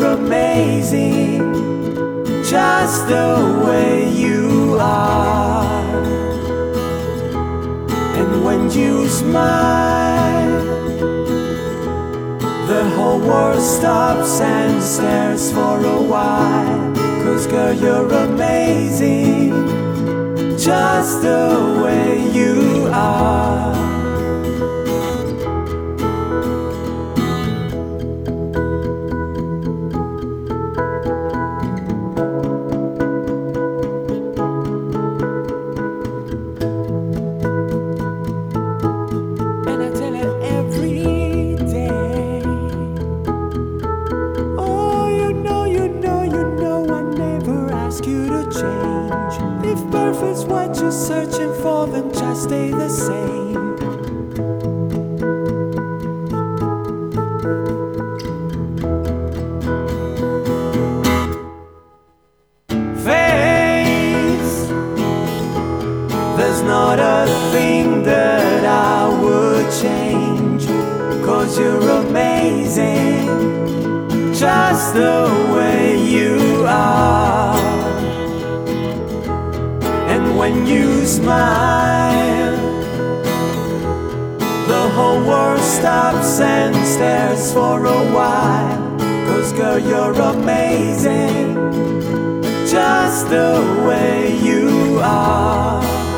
amazing, just the way you are. And when you smile, the whole world stops and stares for a while. 'Cause girl, you're amazing, just the way you are. If perfect's what you're searching for, then just stay the same. Face, there's not a thing that I would change. 'Cause you're amazing, just the way you are. And when you smile, the whole world stops and stares for a while. 'Cause girl, you're amazing, just the way you are.